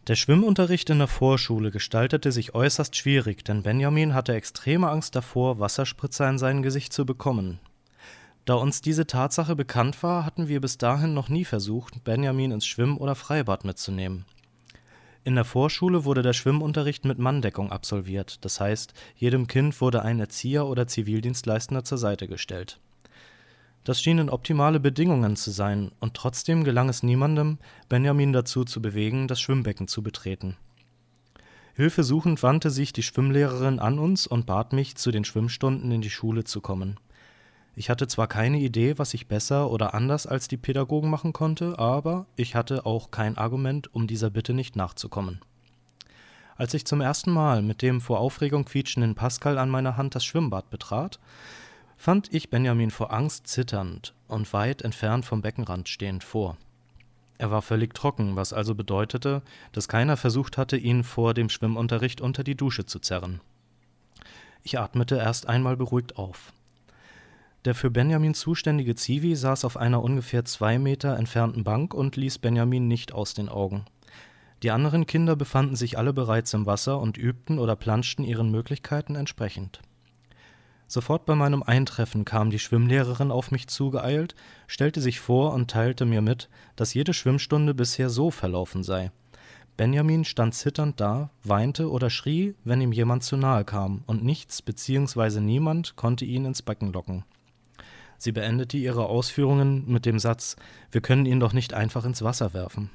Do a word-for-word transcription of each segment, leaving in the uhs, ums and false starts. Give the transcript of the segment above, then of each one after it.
Der Schwimmunterricht in der Vorschule gestaltete sich äußerst schwierig, denn Benjamin hatte extreme Angst davor, Wasserspritzer in sein Gesicht zu bekommen. Da uns diese Tatsache bekannt war, hatten wir bis dahin noch nie versucht, Benjamin ins Schwimm- oder Freibad mitzunehmen. In der Vorschule wurde der Schwimmunterricht mit Manndeckung absolviert, das heißt, jedem Kind wurde ein Erzieher oder Zivildienstleistender zur Seite gestellt. Das schienen optimale Bedingungen zu sein, und trotzdem gelang es niemandem, Benjamin dazu zu bewegen, das Schwimmbecken zu betreten. Hilfesuchend wandte sich die Schwimmlehrerin an uns und bat mich, zu den Schwimmstunden in die Schule zu kommen. Ich hatte zwar keine Idee, was ich besser oder anders als die Pädagogen machen konnte, aber ich hatte auch kein Argument, um dieser Bitte nicht nachzukommen. Als ich zum ersten Mal mit dem vor Aufregung quietschenden Pascal an meiner Hand das Schwimmbad betrat, fand ich Benjamin vor Angst zitternd und weit entfernt vom Beckenrand stehend vor. Er war völlig trocken, was also bedeutete, dass keiner versucht hatte, ihn vor dem Schwimmunterricht unter die Dusche zu zerren. Ich atmete erst einmal beruhigt auf. Der für Benjamin zuständige Zivi saß auf einer ungefähr zwei Meter entfernten Bank und ließ Benjamin nicht aus den Augen. Die anderen Kinder befanden sich alle bereits im Wasser und übten oder planschten ihren Möglichkeiten entsprechend. Sofort bei meinem Eintreffen kam die Schwimmlehrerin auf mich zugeeilt, stellte sich vor und teilte mir mit, dass jede Schwimmstunde bisher so verlaufen sei. Benjamin stand zitternd da, weinte oder schrie, wenn ihm jemand zu nahe kam, und nichts bzw. niemand konnte ihn ins Becken locken. Sie beendete ihre Ausführungen mit dem Satz: »Wir können ihn doch nicht einfach ins Wasser werfen.«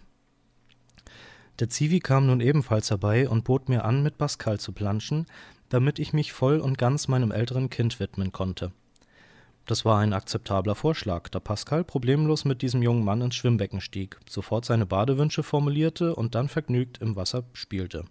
Der Zivi kam nun ebenfalls herbei und bot mir an, mit Pascal zu planschen, damit ich mich voll und ganz meinem älteren Kind widmen konnte. Das war ein akzeptabler Vorschlag, da Pascal problemlos mit diesem jungen Mann ins Schwimmbecken stieg, sofort seine Badewünsche formulierte und dann vergnügt im Wasser spielte.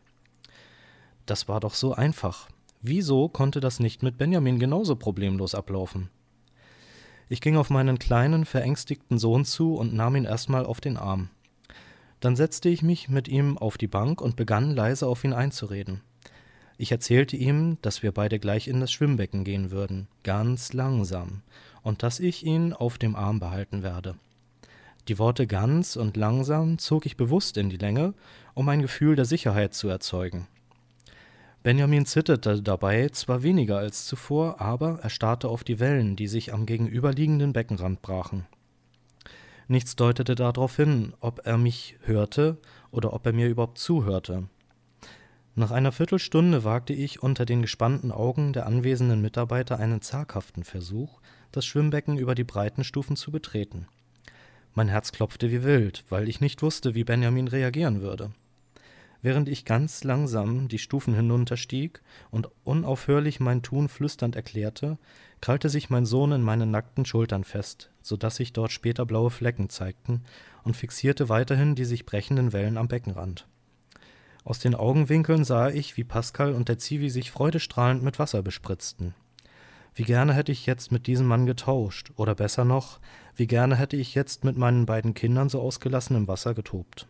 Das war doch so einfach. Wieso konnte das nicht mit Benjamin genauso problemlos ablaufen? Ich ging auf meinen kleinen, verängstigten Sohn zu und nahm ihn erstmal auf den Arm. Dann setzte ich mich mit ihm auf die Bank und begann leise auf ihn einzureden. Ich erzählte ihm, dass wir beide gleich in das Schwimmbecken gehen würden, ganz langsam, und dass ich ihn auf dem Arm behalten werde. Die Worte ganz und langsam zog ich bewusst in die Länge, um ein Gefühl der Sicherheit zu erzeugen. Benjamin zitterte dabei zwar weniger als zuvor, aber er starrte auf die Wellen, die sich am gegenüberliegenden Beckenrand brachen. Nichts deutete darauf hin, ob er mich hörte oder ob er mir überhaupt zuhörte. Nach einer Viertelstunde wagte ich unter den gespannten Augen der anwesenden Mitarbeiter einen zaghaften Versuch, das Schwimmbecken über die breiten Stufen zu betreten. Mein Herz klopfte wie wild, weil ich nicht wusste, wie Benjamin reagieren würde. Während ich ganz langsam die Stufen hinunterstieg und unaufhörlich mein Tun flüsternd erklärte, krallte sich mein Sohn in meinen nackten Schultern fest, so dass sich dort später blaue Flecken zeigten, und fixierte weiterhin die sich brechenden Wellen am Beckenrand. Aus den Augenwinkeln sah ich, wie Pascal und der Zivi sich freudestrahlend mit Wasser bespritzten. Wie gerne hätte ich jetzt mit diesem Mann getauscht, oder besser noch, wie gerne hätte ich jetzt mit meinen beiden Kindern so ausgelassen im Wasser getobt.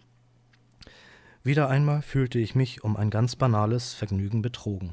Wieder einmal fühlte ich mich um ein ganz banales Vergnügen betrogen.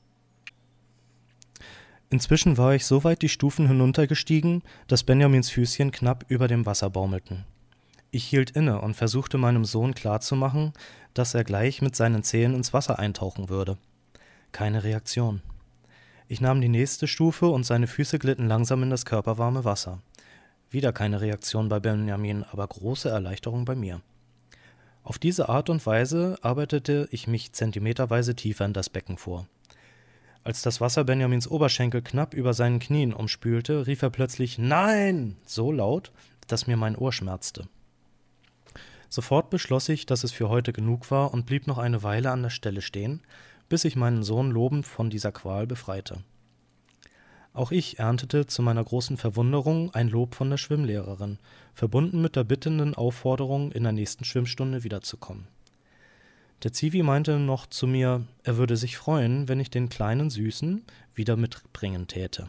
Inzwischen war ich so weit die Stufen hinuntergestiegen, dass Benjamins Füßchen knapp über dem Wasser baumelten. Ich hielt inne und versuchte meinem Sohn klarzumachen, dass er gleich mit seinen Zehen ins Wasser eintauchen würde. Keine Reaktion. Ich nahm die nächste Stufe und seine Füße glitten langsam in das körperwarme Wasser. Wieder keine Reaktion bei Benjamin, aber große Erleichterung bei mir. Auf diese Art und Weise arbeitete ich mich zentimeterweise tiefer in das Becken vor. Als das Wasser Benjamins Oberschenkel knapp über seinen Knien umspülte, rief er plötzlich »Nein!« so laut, dass mir mein Ohr schmerzte. Sofort beschloss ich, dass es für heute genug war, und blieb noch eine Weile an der Stelle stehen, bis ich meinen Sohn lobend von dieser Qual befreite. Auch ich erntete zu meiner großen Verwunderung ein Lob von der Schwimmlehrerin, verbunden mit der bittenden Aufforderung, in der nächsten Schwimmstunde wiederzukommen. Der Zivi meinte noch zu mir, er würde sich freuen, wenn ich den kleinen Süßen wieder mitbringen täte.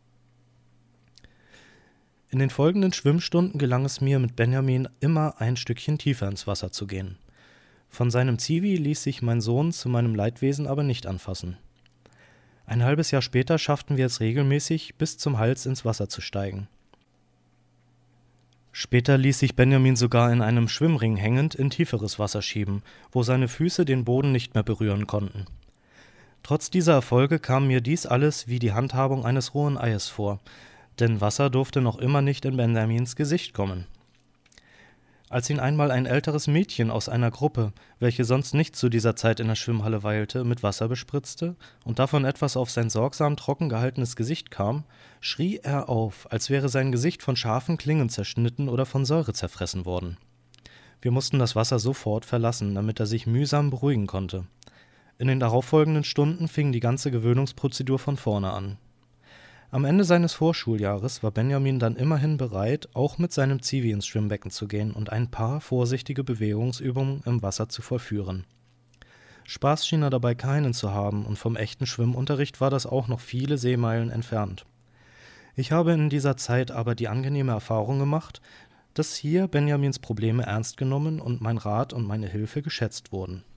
In den folgenden Schwimmstunden gelang es mir, mit Benjamin immer ein Stückchen tiefer ins Wasser zu gehen. Von seinem Zivi ließ sich mein Sohn zu meinem Leidwesen aber nicht anfassen. Ein halbes Jahr später schafften wir es regelmäßig, bis zum Hals ins Wasser zu steigen. Später ließ sich Benjamin sogar in einem Schwimmring hängend in tieferes Wasser schieben, wo seine Füße den Boden nicht mehr berühren konnten. Trotz dieser Erfolge kam mir dies alles wie die Handhabung eines rohen Eies vor, denn Wasser durfte noch immer nicht in Benjamins Gesicht kommen. Als ihn einmal ein älteres Mädchen aus einer Gruppe, welche sonst nicht zu dieser Zeit in der Schwimmhalle weilte, mit Wasser bespritzte und davon etwas auf sein sorgsam trocken gehaltenes Gesicht kam, schrie er auf, als wäre sein Gesicht von scharfen Klingen zerschnitten oder von Säure zerfressen worden. Wir mussten das Wasser sofort verlassen, damit er sich mühsam beruhigen konnte. In den darauffolgenden Stunden fing die ganze Gewöhnungsprozedur von vorne an. Am Ende seines Vorschuljahres war Benjamin dann immerhin bereit, auch mit seinem Zivi ins Schwimmbecken zu gehen und ein paar vorsichtige Bewegungsübungen im Wasser zu vollführen. Spaß schien er dabei keinen zu haben, und vom echten Schwimmunterricht war das auch noch viele Seemeilen entfernt. Ich habe in dieser Zeit aber die angenehme Erfahrung gemacht, dass hier Benjamins Probleme ernst genommen und mein Rat und meine Hilfe geschätzt wurden.